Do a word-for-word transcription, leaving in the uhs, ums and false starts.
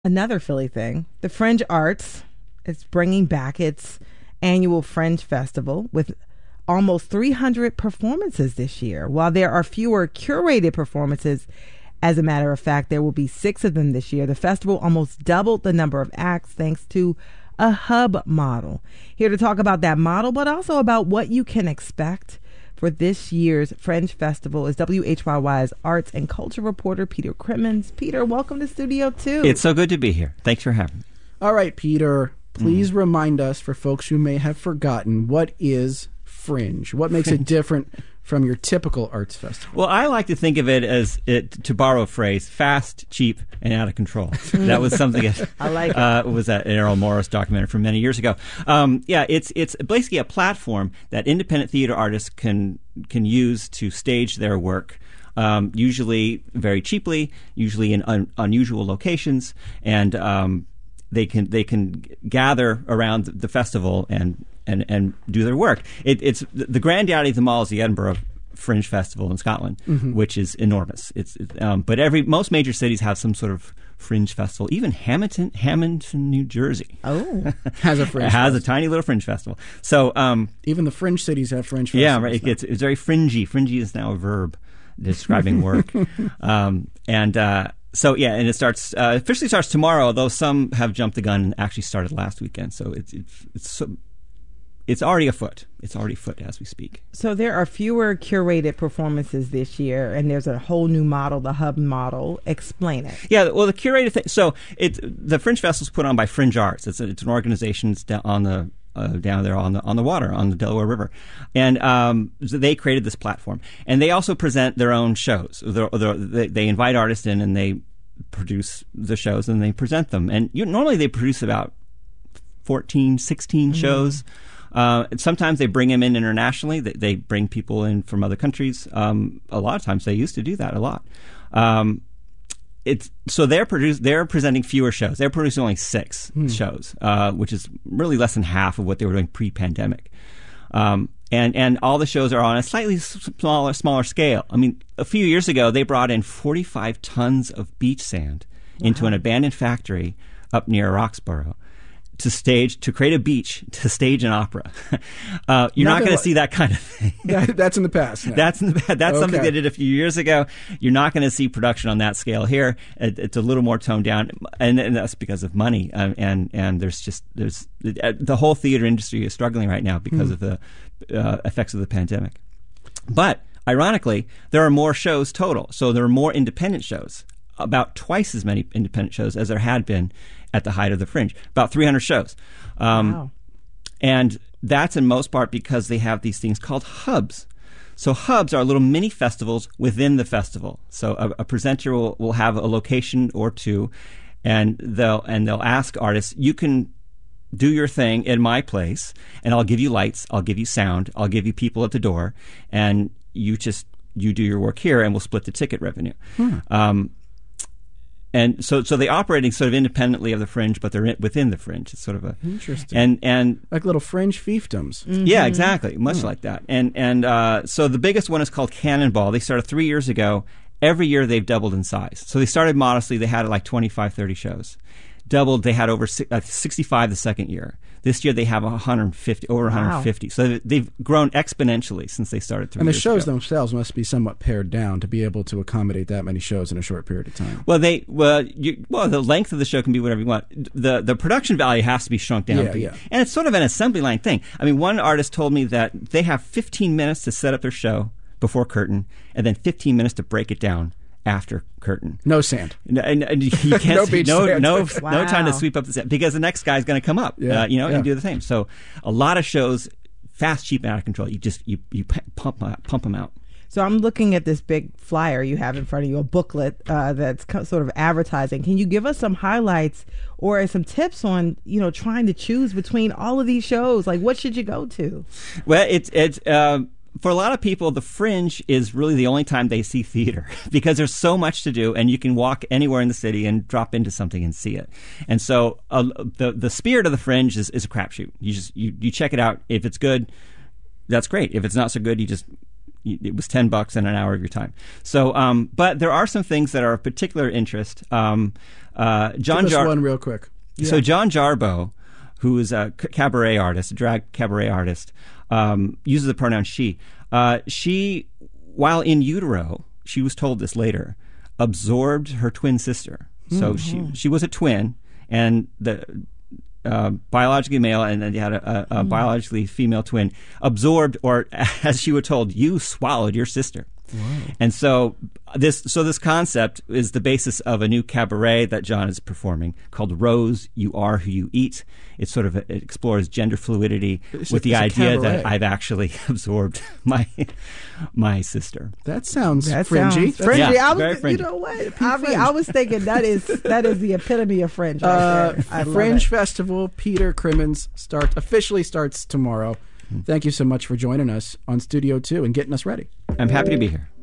Another Philly thing, the Fringe Arts is bringing back its annual Fringe Festival with almost three hundred performances this year. While there are fewer curated performances, as a matter of fact, there will be six of them this year. The festival almost doubled the number of acts thanks to a hub model. Here to talk about that model, but also about what you can expect for this year's Fringe Festival is W H Y Y's arts and culture reporter, Peter Crimmins. Peter, welcome to Studio Two. It's so good to be here. Thanks for having me. All right, Peter, please mm. remind us, for folks who may have forgotten, what is Fringe? What makes Fringe. it different from your typical arts festival? Well, I like to think of it as, it, to borrow a phrase, fast, cheap, and out of control. That was something that I like uh, was that Errol Morris documentary from many years ago. Um, yeah, it's it's basically a platform that independent theater artists can can use to stage their work. Um, usually very cheaply, usually in un- unusual locations, and um, they can they can gather around the festival and and, and do their work. It, it's the granddaddy of them all is the Edinburgh Fringe Festival in Scotland, mm-hmm. which is enormous. It's um, but every most major cities have some sort of fringe festival. Even Hamilton, Hamilton, New Jersey, oh, has a fringe. has festival. a tiny little fringe festival. So um, even the fringe cities have fringe festivals. Yeah, right. It gets, it's very fringy. Fringy is now a verb describing work, um, and. Uh, So, yeah, and it starts uh, officially starts tomorrow, although some have jumped the gun and actually started last weekend. So it's it's it's, so, it's already afoot. It's already afoot as we speak. So there are fewer curated performances this year, and there's a whole new model, the hub model. Explain it. Yeah, well, the curated thing. So it the Fringe Festival is put on by Fringe Arts. It's a, it's an organization that's on the Uh, down there on the on the water on the Delaware River, and um, so they created this platform, and they also present their own shows. They're, they're, they they invite artists in, and they produce the shows, and they present them. And you, normally they produce about fourteen, sixteen mm-hmm. shows. Uh, sometimes they bring them in internationally. They, they bring people in from other countries. Um, a lot of times they used to do that a lot. Um, It's so they're produce they're presenting fewer shows. They're producing only six hmm. shows, uh, which is really less than half of what they were doing pre-pandemic. Um, and and all the shows are on a slightly smaller smaller scale. I mean, a few years ago they brought in forty-five tons of beach sand wow. into an abandoned factory up near Roxborough to stage to create a beach to stage an opera. uh, you're not, not going to see that kind of thing. that, that's in the past. Now. That's in the, that's okay. something they did a few years ago. You're not going to see production on that scale here. It, it's a little more toned down, and, and that's because of money. Um, and and there's just there's the whole theater industry is struggling right now because mm. of the uh, effects of the pandemic. But ironically, there are more shows total. So there are more independent shows. About twice as many independent shows as there had been at the height of the Fringe. About three hundred shows. Um, wow. And that's in most part because they have these things called hubs. So hubs are little mini festivals within the festival. So a, a presenter will, will have a location or two, and they'll and they'll ask artists, you can do your thing in my place, and I'll give you lights, I'll give you sound, I'll give you people at the door, and you just you do your work here, and we'll split the ticket revenue. Hmm. Um, And so, so they're operating sort of independently of the Fringe, but they're in, within the Fringe. It's sort of a interesting, and and like little Fringe fiefdoms. Mm-hmm. Yeah, exactly, much mm. like that. And and uh, so the biggest one is called Cannonball. They started three years ago. Every year they've doubled in size. So they started modestly. They had like twenty-five, thirty shows. Doubled. They had over uh, sixty-five the second year. This year they have one hundred fifty, over one hundred fifty. Wow. So they've grown exponentially since they started three and the years shows ago. themselves must be somewhat pared down to be able to accommodate that many shows in a short period of time. Well, they well, you, well, the length of the show can be whatever you want. The the production value has to be shrunk down. Yeah, yeah. And it's sort of an assembly line thing. I mean, one artist told me that they have fifteen minutes to set up their show before curtain, and then fifteen minutes to break it down after curtain. No sand. No, and, and you can't no beach no sand. no, Wow. no time to sweep up the sand because the next guy's going to come up, yeah, uh, you know, yeah. and do the same. So a lot of shows, fast, cheap, and out of control. You just you you pump pump them out. So I'm looking at this big flyer you have in front of you, a booklet uh, that's co- sort of advertising. Can you give us some highlights or some tips on, you know, trying to choose between all of these shows? Like, what should you go to? Well, it's it's. Uh, For a lot of people, the Fringe is really the only time they see theater because there's so much to do, and you can walk anywhere in the city and drop into something and see it. And so, uh, the the spirit of the Fringe is, is a crapshoot. You just you, you check it out. If it's good, that's great. If it's not so good, you just it was ten bucks and an hour of your time. So, um, but there are some things that are of particular interest. Um, Uh, John Give us Jar- one real quick. So Yeah. John Jarboe, who is a c- cabaret artist, a drag cabaret artist, um, uses the pronoun she. Uh, she, while in utero, she was told this later, absorbed her twin sister. So she she was a twin, and the uh, biologically male, and then you had a, a, a biologically female twin, absorbed, or as she was told, you swallowed your sister. And so this so this concept is the basis of a new cabaret that John is performing called Rose, You Are Who You Eat. It sort of it explores gender fluidity It's with a- the it's a idea cabaret. that I've actually absorbed my my sister. That sounds That fringy. sounds fringy. Yeah, I was, very you fringy. know what? I mean, I was thinking that is that is the epitome of fringe. Right Uh, there. I love Fringe it. Festival, Peter Crimmins start officially starts tomorrow. Thank you so much for joining us on Studio Two and getting us ready. I'm happy to be here.